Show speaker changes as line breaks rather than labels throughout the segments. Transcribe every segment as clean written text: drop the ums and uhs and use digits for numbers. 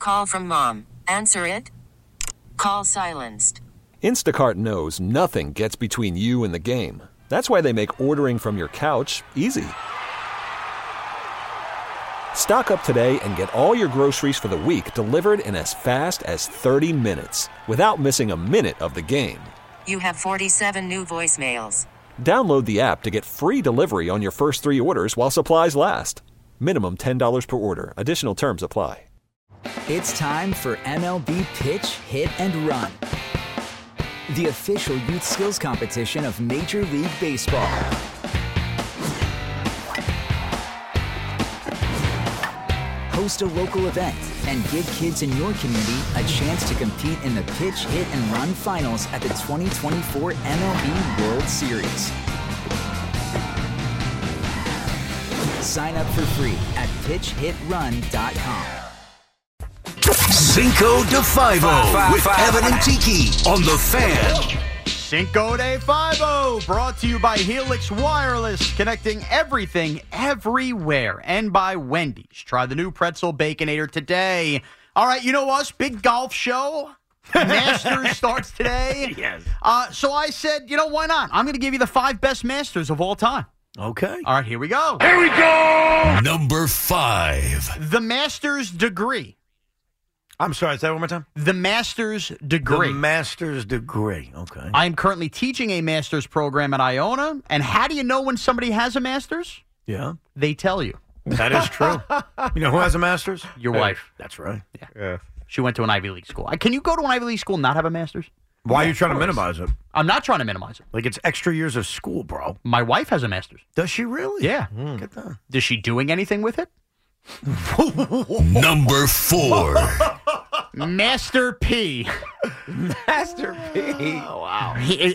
call from mom. Answer it. Call silenced.
Instacart knows nothing gets between you and the game. That's why they make ordering from your couch easy. Stock up today and get all your groceries for the week delivered in as fast as 30 minutes without missing a minute of the game.
You have 47 new voicemails.
Download the app to get free delivery on your first 3 orders while supplies last. Minimum $10 per order. Additional terms apply.
It's time for MLB Pitch, Hit, and Run, the official youth skills competition of Major League Baseball. Host a local event and give kids in your community a chance to compete in the Pitch, Hit, and Run finals at the 2024 MLB World Series. Sign up for free at pitchhitrun.com.
Cinco de Five-O with Evan and Tiki on The Fan.
Cinco de Five-O, brought to you by Helix Wireless, connecting everything everywhere, and by Wendy's. Try the new Pretzel Baconator today. All right, you know us, big golf show. Masters starts today.
Yes.
So I said, why not? I'm going to give you the 5 best Masters of all time.
Okay.
All right, here we go.
Here we go! Number 5.
The Master's Degree.
I'm sorry, say that one more time.
The Master's Degree.
The Master's Degree. Okay.
I am currently teaching a Master's program at Iona. And how do you know when somebody has a Master's?
Yeah.
They tell you.
That is true. You know who has a Master's?
Your wife.
That's right.
Yeah. She went to an Ivy League school. Can you go to an Ivy League school and not have a Master's?
Why are you trying to minimize it?
I'm not trying to minimize it.
Like, it's extra years of school, bro.
My wife has a Master's.
Does she really?
Yeah.
Get that.
Is she doing anything with it?
Number 4.
Master P.
Master P.
Oh, wow.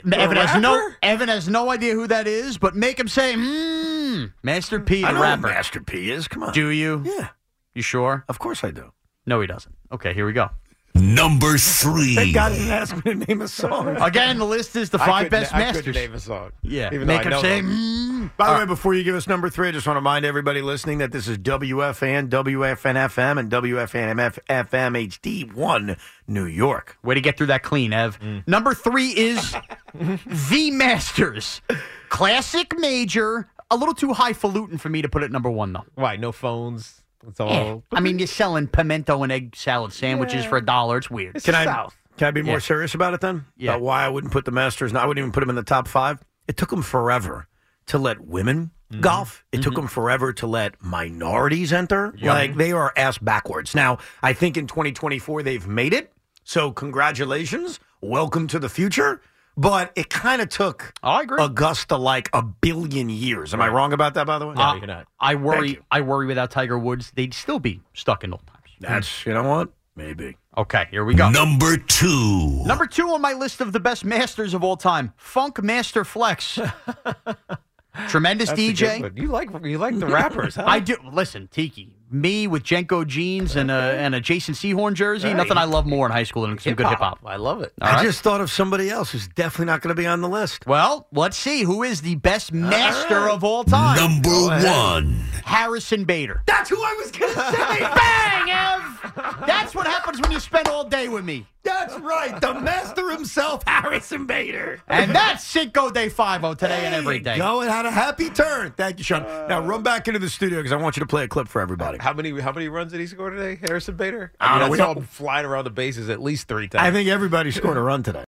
Evan has no idea who that is, but make him say, Master P, the
I know
rapper.
who Master P is. Come on.
Do you?
Yeah.
You sure?
Of course I do.
No, he doesn't. Okay, here we go.
Number 3.
Thank God he didn't ask me to name a song.
Again, the list is the 5 best
I
Masters.
couldn't name a song.
Yeah.
Even though
Make
I
him
know
say,
them.
By the way, before you give us number 3, I just want to remind everybody listening that this is WFAN, WFN-FM, and WFAN-FM HD1, New York.
Way to get through that clean, Ev. Number 3 is The Masters. Classic major. A little too highfalutin for me to put it number 1, though.
Why? No phones. It's all.
Yeah. I mean, you're selling pimento and egg salad sandwiches for $1. It's weird.
It's
Can
South.
I be more serious about it then?
Yeah.
About why I wouldn't put the Masters, I wouldn't even put them in the top 5. It took them forever to let women golf. It took them forever to let minorities enter. Like, they are ass backwards. Now, I think in 2024 they've made it. So congratulations. Welcome to the future. But it kind of took
I agree.
Augusta like a billion years. Am I wrong about that, by the way?
No, you're not.
I worry without Tiger Woods, they'd still be stuck in old times.
That's, you know what? Maybe.
Okay, here we go.
Number 2.
Number 2 on my list of the best Masters of all time, Funk Master Flex. Tremendous
That's a good
DJ.
one. You like the rappers, huh?
I do. Listen, Tiki, me with Jenko jeans and a Jason Sehorn jersey,
Right.
nothing I love more in high school than some good hip-hop.
I love it.
All
I
right.
just thought of somebody else who's definitely not going to be on the list.
Well, let's see. Who is the best master of all time?
Number 1.
Harrison Bader.
That's who I was going to say.
Bang, Ev! That's what happens when you spend all day with me.
That's right. The master himself, Harrison Bader.
And that's Cinco de Five-O today and every day.
Go and had a happy turn. Thank you, Sean. Now run back into the studio because I want you to play a clip for everybody.
How many runs did he score today, Harrison Bader?
I don't know.
I saw him flying around the bases at least 3 times.
I think everybody scored a run today.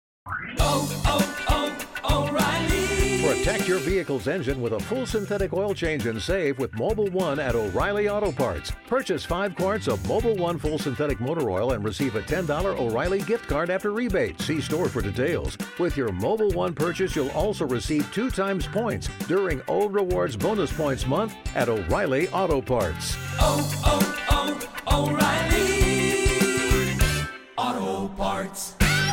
Protect your vehicle's engine with a full synthetic oil change and save with Mobil 1 at O'Reilly Auto Parts. Purchase 5 quarts of Mobil 1 full synthetic motor oil and receive a $10 O'Reilly gift card after rebate. See store for details. With your Mobil 1 purchase, you'll also receive 2 times points during O Rewards Bonus Points Month at O'Reilly Auto Parts.
O'Reilly Auto Parts.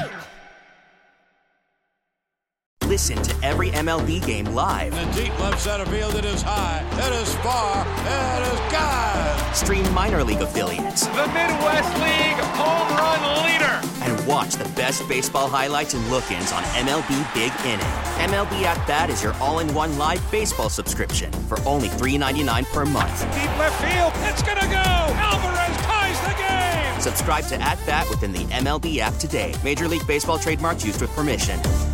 Listen to every MLB game live.
In the deep left center field, it is high, it is far, it is gone.
Stream minor league affiliates.
The Midwest League home run leader.
And watch the best baseball highlights and look-ins on MLB Big Inning. MLB At Bat is your all-in-one live baseball subscription for only $3.99 per month.
Deep left field, it's gonna go. Alvarez ties the game.
Subscribe to @Bat within the MLB app today. Major League Baseball trademarks used with permission.